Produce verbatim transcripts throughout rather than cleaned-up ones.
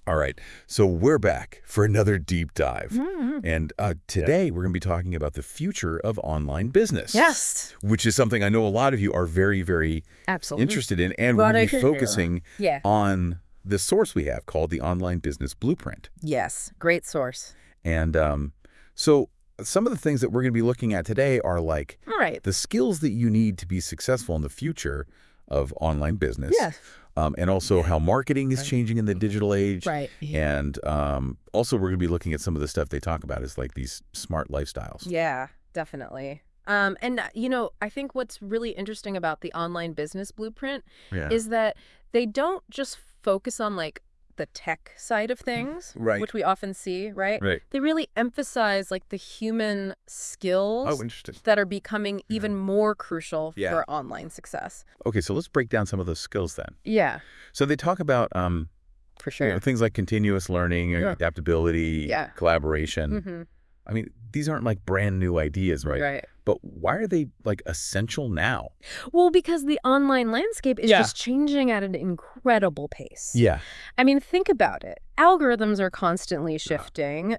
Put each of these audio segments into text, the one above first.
All right. So we're back for another deep dive. Mm-hmm. And uh, today yeah. we're going to be talking about the future of online business. Yes. Which is something I know a lot of you are very, very Absolutely. interested in. And Glad we're I going to be could focusing yeah. on the source we have called the Online Business Blueprint. Yes. Great source. And um, so some of the things that we're going to be looking at today are like right. the skills that you need to be successful in the future of online business. Yes. Um, and also how marketing is changing in the digital age. Right. And um, also we're going to be looking at some of the stuff they talk about is like these smart lifestyles. Yeah, definitely. Um, and, you know, I think what's really interesting about the Online Business Blueprint yeah. is that they don't just focus on like the tech side of things, right. which we often see, right? Right. They really emphasize like the human skills oh, interesting. that are becoming yeah. even more crucial yeah. for online success. Okay, so let's break down some of those skills then. Yeah. So they talk about um, for sure you know, things like continuous learning, yeah. adaptability, yeah. collaboration. Mm-hmm. I mean, these aren't like brand new ideas, right? Right. But why are they like essential now? Well, because the online landscape is yeah. just changing at an incredible pace. Yeah. I mean, think about it. Algorithms are constantly shifting. Yeah.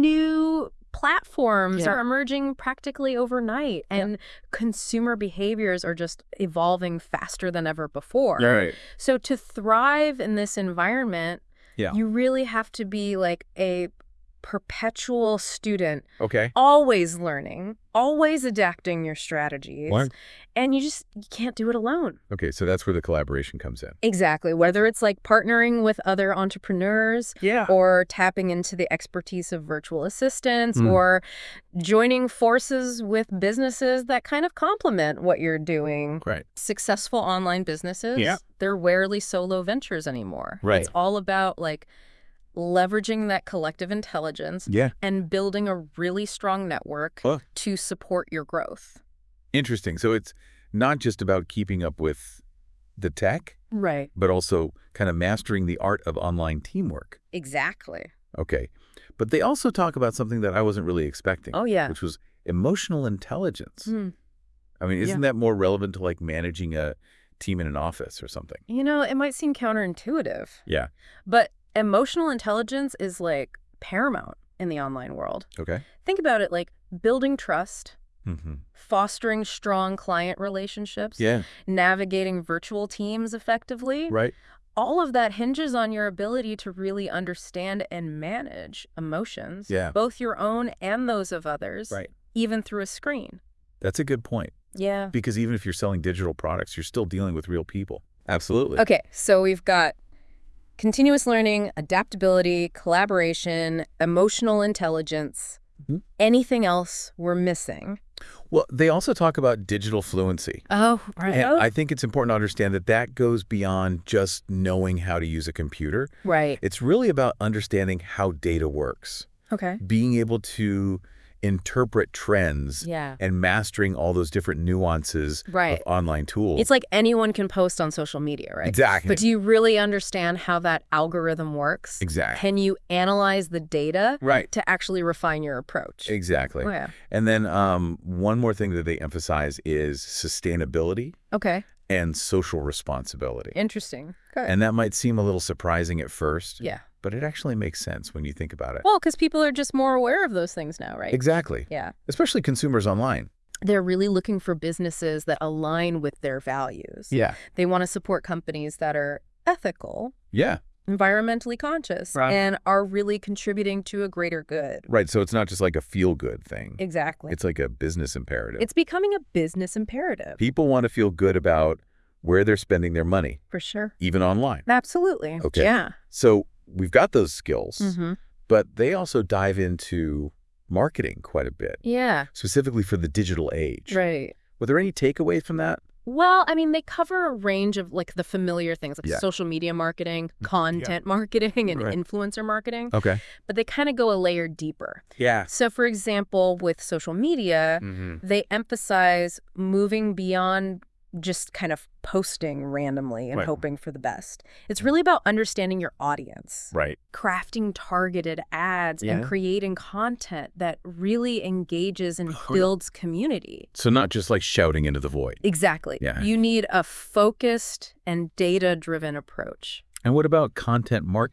New platforms yeah. are emerging practically overnight. And yeah. consumer behaviors are just evolving faster than ever before. Right. So to thrive in this environment, yeah. you really have to be like a perpetual student. Okay. Always learning, always adapting your strategies. What? And you just you can't do it alone. Okay, so that's where the collaboration comes in. Exactly. Whether it's like partnering with other entrepreneurs yeah. or tapping into the expertise of virtual assistants mm. or joining forces with businesses that kind of complement what you're doing. Right. Successful online businesses, yeah. they're rarely solo ventures anymore. Right. It's all about like leveraging that collective intelligence yeah. and building a really strong network oh. to support your growth. Interesting. So it's not just about keeping up with the tech, right, but also kind of mastering the art of online teamwork. Exactly. Okay. But they also talk about something that I wasn't really expecting. Oh, yeah. Which was emotional intelligence. Mm. I mean, isn't yeah. that more relevant to like managing a team in an office or something? You know, it might seem counterintuitive. Yeah. But emotional intelligence is like paramount in the online world. Okay. Think about it like building trust, mm-hmm. fostering strong client relationships, yeah. navigating virtual teams effectively. Right. All of that hinges on your ability to really understand and manage emotions, yeah. both your own and those of others, right. even through a screen. That's a good point. Yeah. Because even if you're selling digital products, you're still dealing with real people. Absolutely. Okay, so we've got continuous learning, adaptability, collaboration, emotional intelligence. Mm-hmm. Anything else we're missing? Well, they also talk about digital fluency. Oh, right. And oh. I think it's important to understand that that goes beyond just knowing how to use a computer. Right. It's really about understanding how data works. Okay. Being able to interpret trends yeah. and mastering all those different nuances right. of online tools. It's like anyone can post on social media, right? Exactly. But do you really understand how that algorithm works? Exactly. Can you analyze the data right. to actually refine your approach? Exactly. Oh, yeah. And then um, one more thing that they emphasize is sustainability. Okay. And social responsibility. Interesting. Okay. And that might seem a little surprising at first. Yeah. But it actually makes sense when you think about it. Well, because people are just more aware of those things now, right? Exactly. Yeah. Especially consumers online. They're really looking for businesses that align with their values. Yeah. They want to support companies that are ethical. Yeah. Environmentally conscious. Right. And are really contributing to a greater good. Right. So it's not just like a feel-good thing. Exactly. It's like a business imperative. It's becoming a business imperative. People want to feel good about where they're spending their money. For sure. Even online. Absolutely. Okay. Yeah. So we've got those skills, mm-hmm. but they also dive into marketing quite a bit. Yeah. Specifically for the digital age. Right. Were there any takeaways from that? Well, I mean, they cover a range of like the familiar things like yeah. social media marketing, content yeah. marketing, and right. influencer marketing. Okay. But they kind of go a layer deeper. Yeah. So, for example, with social media, mm-hmm. they emphasize moving beyond just kind of posting randomly and right. hoping for the best. It's really about understanding your audience. Right. Crafting targeted ads yeah. and creating content that really engages and builds community. So not just like shouting into the void. Exactly. Yeah. You need a focused and data-driven approach. And what about content marketing?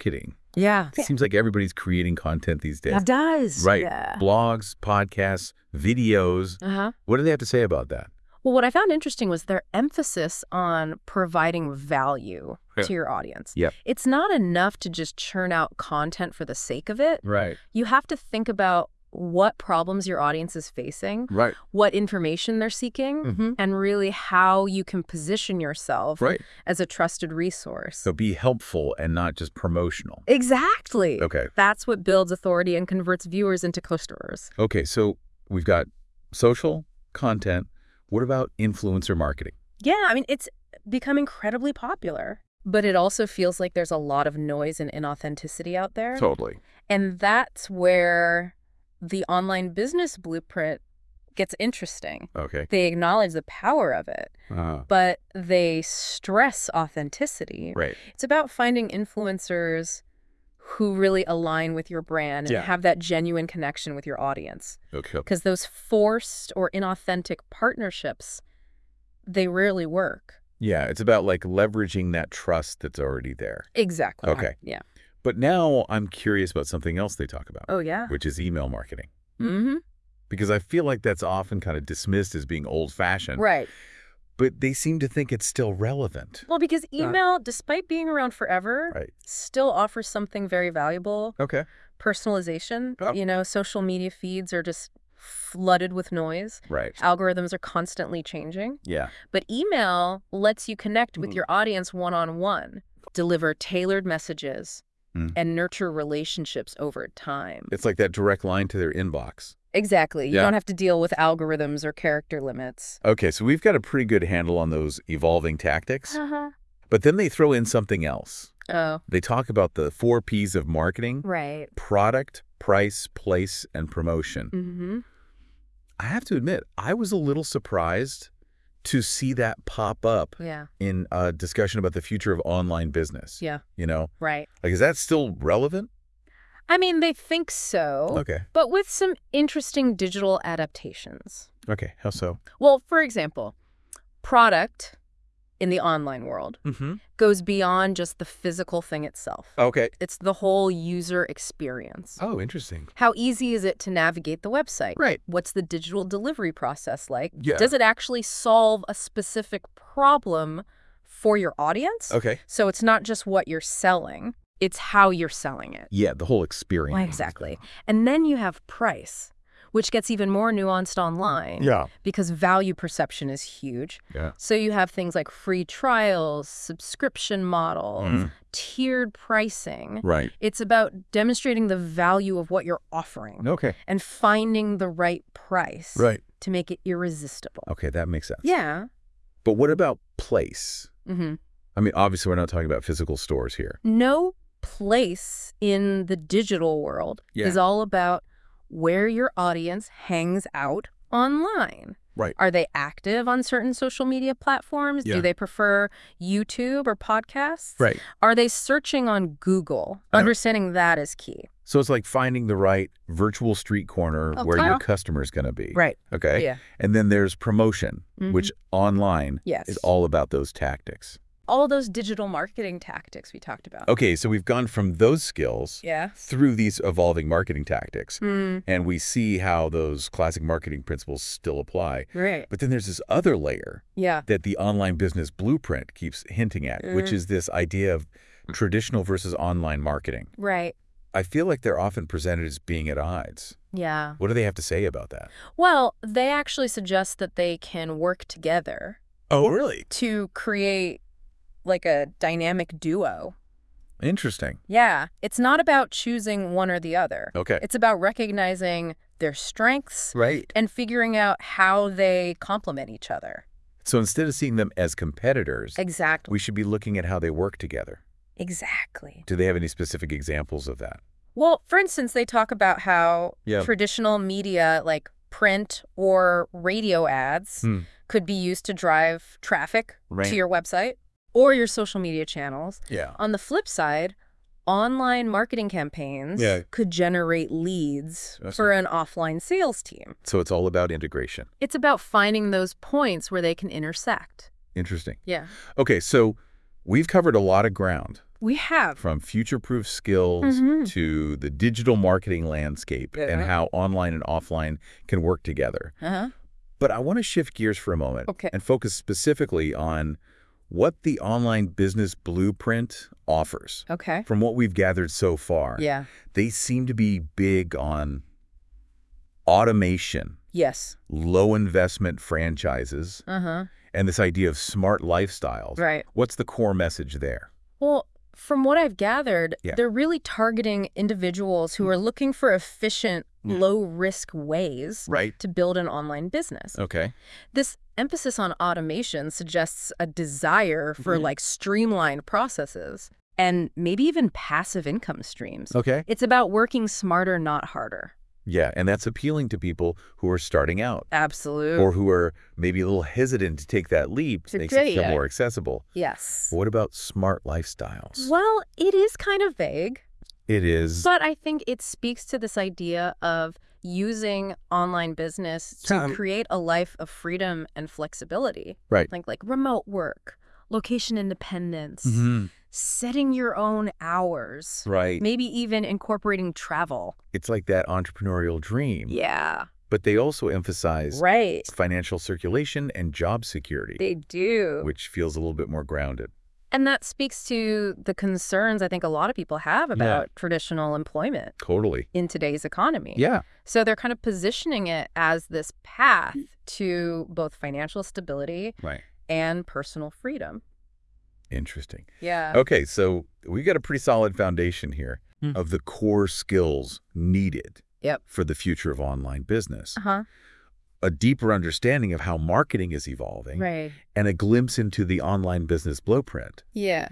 Yeah. It seems like everybody's creating content these days. It does. Right. Yeah. Blogs, podcasts, videos. Uh-huh. What do they have to say about that? Well, what I found interesting was their emphasis on providing value Yeah. to your audience. Yep. It's not enough to just churn out content for the sake of it. Right. You have to think about what problems your audience is facing, Right. what information they're seeking, Mm-hmm. and really how you can position yourself Right. as a trusted resource. So be helpful and not just promotional. Exactly. Okay. That's what builds authority and converts viewers into customers. Okay, so we've got social, content. What about influencer marketing? Yeah, I mean, it's become incredibly popular. But it also feels like there's a lot of noise and inauthenticity out there. Totally. And that's where the online business blueprint gets interesting. Okay. They acknowledge the power of it, Uh, but they stress authenticity. right. It's about finding influencers who really align with your brand and Yeah. have that genuine connection with your audience. Okay. Because those forced or inauthentic partnerships, they rarely work. Yeah, it's about like leveraging that trust that's already there. Exactly. Okay. Yeah. But now I'm curious about something else they talk about, Oh, yeah. which is email marketing. Mm-hmm. Because I feel like that's often kind of dismissed as being old-fashioned. Right. But they seem to think it's still relevant. Well, because email, despite being around forever, Right. still offers something very valuable. Okay. Personalization. Oh. You know, social media feeds are just flooded with noise. Right. Algorithms are constantly changing. Yeah. But email lets you connect with Mm. your audience one-on-one, deliver tailored messages, Mm. and nurture relationships over time. It's like that direct line to their inbox. Exactly. You Yeah. don't have to deal with algorithms or character limits. Okay, so we've got a pretty good handle on those evolving tactics. Uh-huh. But then they throw in something else. Oh, They talk about the four P's of marketing: right. product, price, place, and promotion. Mm-hmm. I have to admit, I was a little surprised to see that pop up Yeah. in a discussion about the future of online business. Yeah. You know, Right. like, is that still relevant? I mean, they think so, Okay. but with some interesting digital adaptations. Okay. How so? Well, for example, product in the online world Mm-hmm. goes beyond just the physical thing itself. Okay. It's the whole user experience. Oh, interesting. How easy is it to navigate the website? Right. What's the digital delivery process like? Yeah. Does it actually solve a specific problem for your audience? Okay. So it's not just what you're selling, it's how you're selling it. Yeah, the whole experience. Well, exactly. And then you have price, which gets even more nuanced online. Yeah. Because value perception is huge. Yeah. So you have things like free trials, subscription models, Mm. tiered pricing. Right. It's about demonstrating the value of what you're offering Okay. and finding the right price Right. to make it irresistible. Okay, that makes sense. Yeah. But what about place? Mm-hmm. I mean, obviously, we're not talking about physical stores here. No place in the digital world Yeah. is all about where your audience hangs out online. Right. Are they active on certain social media platforms? Yeah. Do they prefer YouTube or podcasts? Right. Are they searching on Google? I know. Understanding that is key. So it's like finding the right virtual street corner where Okay. your customer is going to be. Right. Okay. Yeah. And then there's promotion, Mhm. which online Yes. is all about those tactics. All those digital marketing tactics we talked about. Okay, so we've gone from those skills Yeah. through these evolving marketing tactics, Mm, and we see how those classic marketing principles still apply. right. But then there's this other layer Yeah. that the online business blueprint keeps hinting at, which Mm. is this idea of traditional versus online marketing. Right. I feel like they're often presented as being at odds. Yeah. What do they have to say about that? Well, they actually suggest that they can work together Oh, really? to create like a dynamic duo. Interesting. Yeah. It's not about choosing one or the other. Okay. It's about recognizing their strengths Right. and figuring out how they complement each other. So instead of seeing them as competitors, Exactly. we should be looking at how they work together. Exactly. Do they have any specific examples of that? Well, for instance, they talk about how Yeah. traditional media like print or radio ads Hmm. could be used to drive traffic Right. to your website or your social media channels. Yeah. On the flip side, online marketing campaigns Yeah. could generate leads That's for an offline sales team. So it's all about integration. It's about finding those points where they can intersect. Interesting. Yeah. Okay, so we've covered a lot of ground We have. From future-proof skills Mhm. to the digital marketing landscape and Yeah. how online and offline can work together. Uh-huh. But I want to shift gears for a moment Okay. and focus specifically on what the online business blueprint offers. Okay. From what we've gathered so far, Yeah. they seem to be big on automation, Yes. low investment franchises, Uh-huh. and this idea of smart lifestyles. Right. What's the core message there? Well, from what I've gathered, Yeah. they're really targeting individuals who are looking for efficient, Mm. low-risk ways Right. to build an online business. Okay. This emphasis on automation suggests a desire for Mhm. like streamlined processes and maybe even passive income streams. Okay. It's about working smarter, not harder. Yeah, and that's appealing to people who are starting out Absolutely. or who are maybe a little hesitant to take that leap. To Makes it feel take it. more accessible. Yes. But what about smart lifestyles? Well, it is kind of vague, It is. but I think it speaks to this idea of using online business to Um, create a life of freedom and flexibility. Right. Like like remote work, location independence, Mhm. setting your own hours, Right. maybe even incorporating travel. It's like that entrepreneurial dream. Yeah. But they also emphasize Right. financial circulation and job security, They do. which feels a little bit more grounded. And that speaks to the concerns I think a lot of people have about traditional employment Totally. in today's economy. Yeah. So they're kind of positioning it as this path to both financial stability Right. and personal freedom. Interesting. Yeah. Okay, so we got a pretty solid foundation here Hmm. of the core skills needed Yep. for the future of online business. Uh-huh. A deeper understanding of how marketing is evolving, Right. and a glimpse into the online business blueprint. Yeah.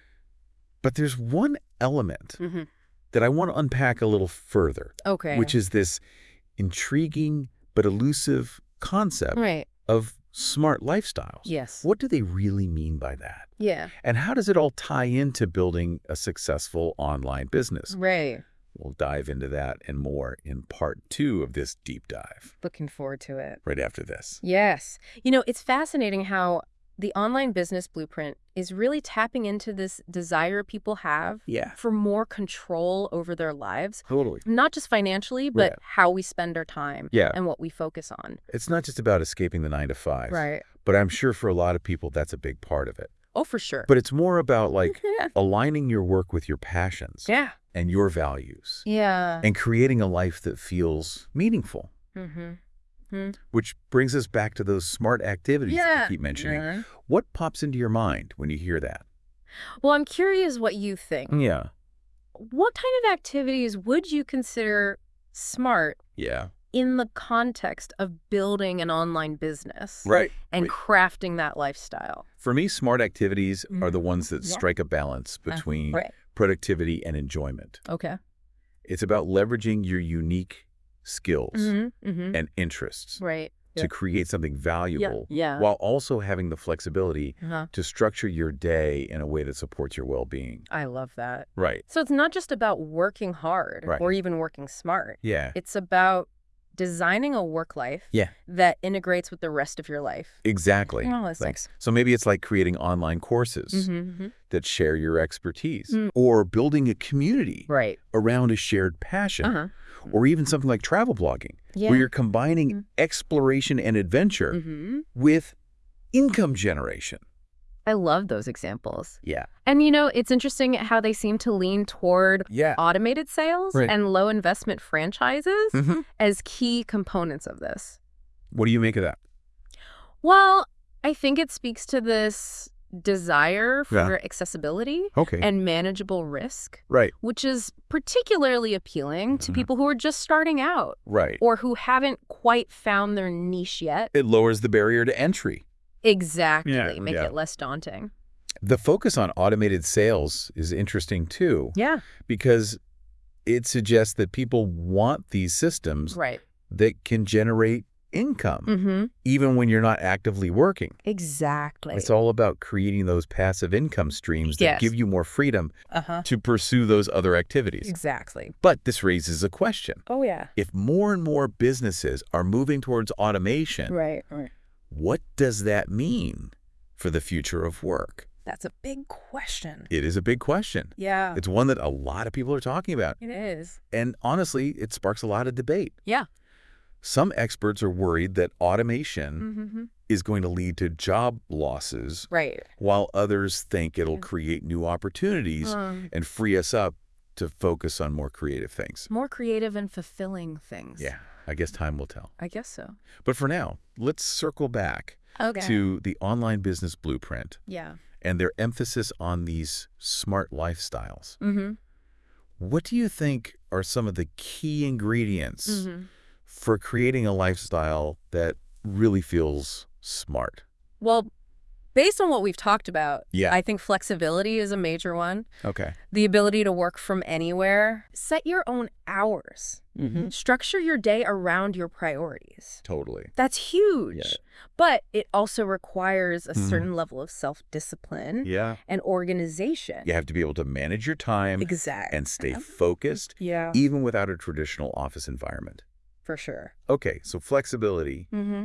But there's one element Mm-hmm. that I want to unpack a little further, Okay. which is this intriguing but elusive concept Right. of smart lifestyles. Yes. What do they really mean by that? Yeah. And how does it all tie into building a successful online business? Right. We'll dive into that and more in part two of this deep dive, Looking forward to it. right after this. Yes. You know, it's fascinating how the online business blueprint is really tapping into this desire people have Yeah. for more control over their lives, Totally. not just financially, but Right. how we spend our time Yeah. and what we focus on. It's not just about escaping the nine to five, Right. but I'm sure for a lot of people that's a big part of it. Oh, for sure. But it's more about like yeah. aligning your work with your passions Yeah. and your values Yeah. and creating a life that feels meaningful, Mm-hmm. which brings us back to those smart activities that Yeah. you keep mentioning. Yeah. What pops into your mind when you hear that? Well, I'm curious what you think. Yeah. What kind of activities would you consider smart Yeah. in the context of building an online business Right. and right. crafting that lifestyle? For me, smart activities Mhm. are the ones that Yeah. strike a balance between Right. productivity and enjoyment. Okay. It's about leveraging your unique skills Mm-hmm. Mm-hmm. and interests Right. to create something valuable Yeah. while also having the flexibility Uh-huh. to structure your day in a way that supports your well-being. I love that. Right. So it's not just about working hard Right. or even working smart. Yeah. It's about designing a work life Yeah. that integrates with the rest of your life. Exactly. Oh, that's Like, so maybe it's like creating online courses Mm-hmm. that share your expertise Mm. or building a community Right. around a shared passion Uh-huh. or even something like travel blogging Yeah. where you're combining Mm. exploration and adventure Mm-hmm. with income generation. I love those examples. Yeah. And, you know, it's interesting how they seem to lean toward Yeah. automated sales Right. and low investment franchises Mhm. as key components of this. What do you make of that? Well, I think it speaks to this desire for Yeah. accessibility Okay. and manageable risk, right. which is particularly appealing to Mhm. people who are just starting out Right. or who haven't quite found their niche yet. It lowers the barrier to entry. Exactly. Yeah, Make yeah. it less daunting. The focus on automated sales is interesting too, Yeah. because it suggests that people want these systems Right. that can generate income, Mm-hmm. even when you're not actively working. Exactly. It's all about creating those passive income streams that Yes. give you more freedom Uh-huh. to pursue those other activities. Exactly. But this raises a question. Oh, yeah. If more and more businesses are moving towards automation, Right. Right. what does that mean for the future of work? That's a big question. It is a big question. Yeah, It's one that a lot of people are talking about. it is. And honestly, it sparks a lot of debate. Yeah. Some experts are worried that automation Mm-hmm. is going to lead to job losses, Right. while others think it'll Yeah. create new opportunities Um, and free us up to focus on more creative things. more creative and fulfilling things. Yeah, I guess time will tell. I guess so. But for now, let's circle back Okay. to the online business blueprint Yeah. and their emphasis on these smart lifestyles. Mm-hmm. What do you think are some of the key ingredients Mm-hmm. for creating a lifestyle that really feels smart? Well, based on what we've talked about, Yeah. I think flexibility is a major one. Okay. The ability to work from anywhere. Set your own hours. Mm-hmm. Structure your day around your priorities. Totally. That's huge. Yeah. But it also requires a Mhm. certain level of self-discipline Yeah. and organization. You have to be able to manage your time Exactly. and stay focused, Yeah, even without a traditional office environment. for sure. Okay, so flexibility. Mm-hmm.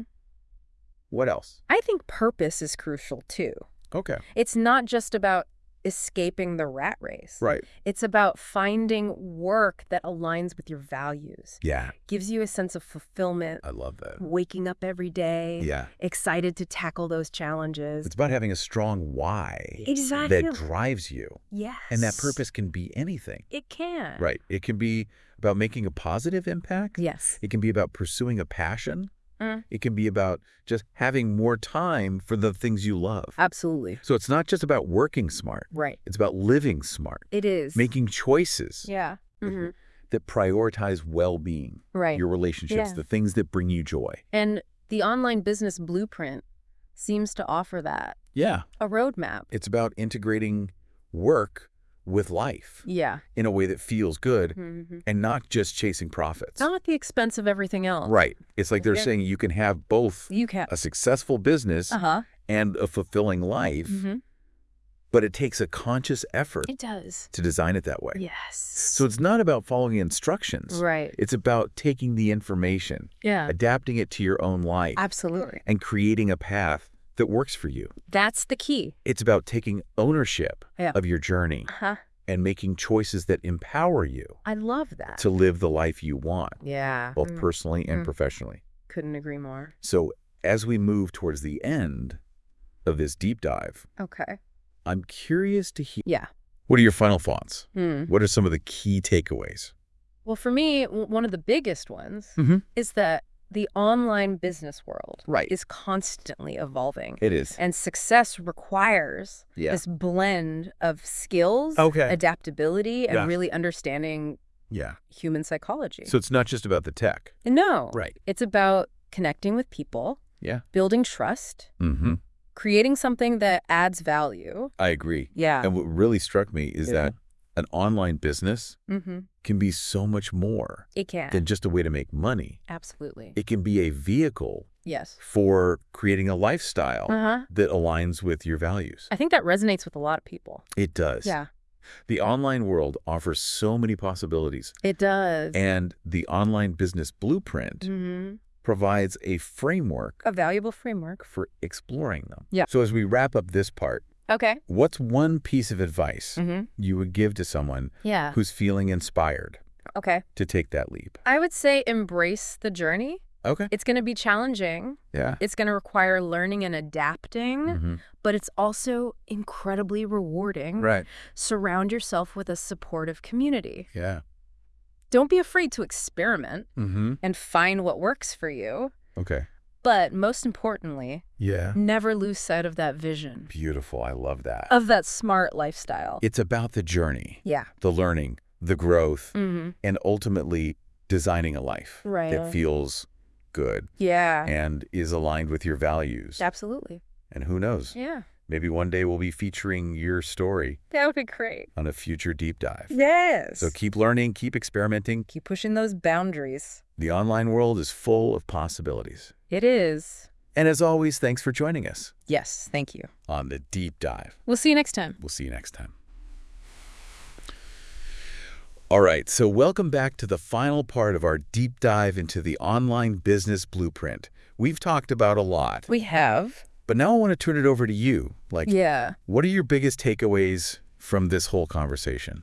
What else? I think purpose is crucial, too. Okay. It's not just about escaping the rat race. Right. It's about finding work that aligns with your values, Yeah, gives you a sense of fulfillment, I love that. waking up every day, Yeah. excited to tackle those challenges. It's about having a strong why Exactly. that drives you. Yes. And that purpose can be anything. It can. Right. It can be about making a positive impact. Yes. It can be about pursuing a passion. Mm. It can be about just having more time for the things you love. Absolutely. So it's not just about working smart. Right. It's about living smart, It is. making choices Yeah. Mm-hmm. that prioritize well-being, Right. your relationships, Yeah. the things that bring you joy. And the online business blueprint seems to offer that. Yeah. A roadmap. It's about integrating work with life Yeah. in a way that feels good Mm-hmm. and not just chasing profits. Not at the expense of everything else. Right. It's like they're Yeah. saying you can have both You can. a successful business Uh-huh. and a fulfilling life, Mm-hmm. but it takes a conscious effort It does. to design it that way. Yes. So it's not about following instructions. Right. It's about taking the information, Yeah. adapting it to your own life, Absolutely. and creating a path that works for you. That's the key. It's about taking ownership Yeah. of your journey Uh-huh. and making choices that empower you I love that. to live the life you want, Yeah. both Mm. personally and Mm. professionally. Couldn't agree more. So as we move towards the end of this deep dive, Okay. I'm curious to hear, Yeah. what are your final thoughts? Hmm. What are some of the key takeaways? Well, for me, w- one of the biggest ones Mm-hmm. is that the online business world Right. is constantly evolving. It is. And success requires Yeah. this blend of skills, Okay. adaptability, and Yeah. really understanding Yeah. human psychology. So it's not just about the tech. no, Right. it's about connecting with people, Yeah. building trust, Mm-hmm. creating something that adds value. I agree. Yeah. And what really struck me is Yeah. that an online business Mm-hmm. can be so much more It can. than just a way to make money. Absolutely. It can be a vehicle Yes. for creating a lifestyle Uh-huh. that aligns with your values. I think that resonates with a lot of people. It does. Yeah. The online world offers so many possibilities, It does. and the online business blueprint Mm-hmm. provides a framework A valuable framework. for exploring them. Yeah. So as we wrap up this part, Okay. what's one piece of advice Mm-hmm. you would give to someone Yeah. who's feeling inspired Okay. to take that leap? I would say embrace the journey. Okay. It's going to be challenging. Yeah. It's going to require learning and adapting, Mhm. but it's also incredibly rewarding. Right. Surround yourself with a supportive community. Yeah. Don't be afraid to experiment Mm-hmm. and find what works for you. Okay. But most importantly, Yeah. never lose sight of that vision, Beautiful. I love that. of that smart lifestyle. It's about the journey, Yeah. the learning, the growth, Mm-hmm. and ultimately designing a life Right. that feels good Yeah. and is aligned with your values. Absolutely. And who knows? Yeah. Maybe one day we'll be featuring your story That would be great. on a future deep dive. Yes. So keep learning, keep experimenting. Keep pushing those boundaries. The online world is full of possibilities. It is. And as always, thanks for joining us Yes. Thank you. on the deep dive. We'll see you next time. We'll see you next time. All right, so welcome back to the final part of our deep dive into the online business blueprint. We've talked about a lot. We have. But now I want to turn it over to you. Like, Yeah. what are your biggest takeaways from this whole conversation?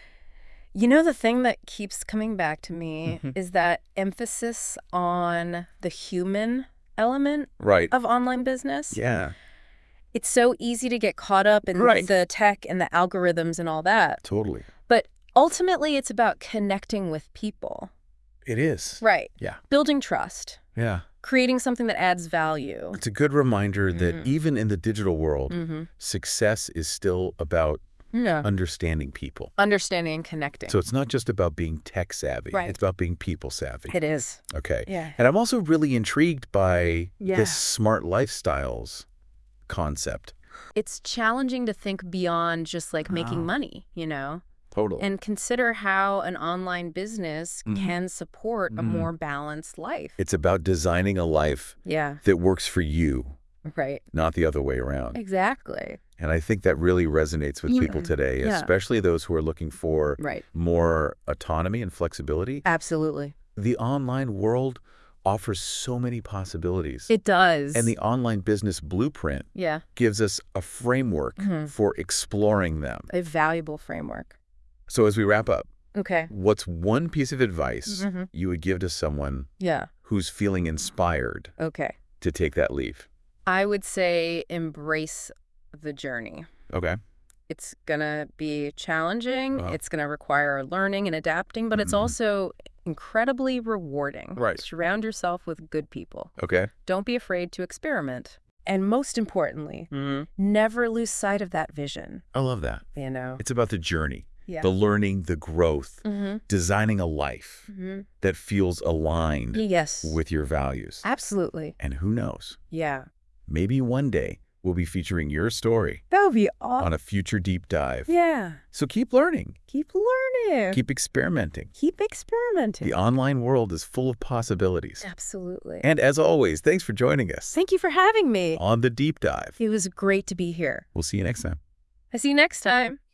You know, the thing that keeps coming back to me Mhm. is that emphasis on the human element Right. of online business. Yeah, It's so easy to get caught up in Right. the tech and the algorithms and all that. totally. But ultimately, it's about connecting with people. It is. Right. Yeah. Building trust. Yeah. Creating something that adds value. It's a good reminder that Mhm. even in the digital world, Mm-hmm. success is still about Yeah. understanding people. Understanding and connecting. So it's not just about being tech savvy. Right. It's about being people savvy. It is. Okay. Yeah. And I'm also really intrigued by Yeah. this smart lifestyles concept. It's challenging to think beyond just like making Oh. money, you know, Totally. and consider how an online business Mhm. can support a Mhm. more balanced life. It's about designing a life Yeah. that works for you, Right. not the other way around. Exactly. And I think that really resonates with people Mhm. today, Yeah. especially those who are looking for Right. more autonomy and flexibility. Absolutely. The online world offers so many possibilities. It does. And the online business blueprint Yeah. gives us a framework Mhm. for exploring them. A valuable framework. So as we wrap up, Okay. what's one piece of advice Mhm. you would give to someone Yeah. who's feeling inspired Okay. to take that leap? I would say embrace the journey. Okay. It's going to be challenging. Wow. It's going to require learning and adapting, but it's Mhm. also incredibly rewarding. Right. Surround yourself with good people. Okay. Don't be afraid to experiment. And most importantly, Mm-hmm. never lose sight of that vision, I love that. you know? It's about the journey, Yeah. the learning, the growth, Mm-hmm. designing a life Mm-hmm. that feels aligned Yes. with your values. Absolutely. And who knows, Yeah. maybe one day we'll be featuring your story That would be awesome. on a future deep dive. Yeah. So keep learning, Keep learning. keep experimenting. Keep experimenting. The online world is full of possibilities. Absolutely. And as always, thanks for joining us Thank you for having me. on The Deep Dive. It was great to be here. We'll see you next time. I see you next time.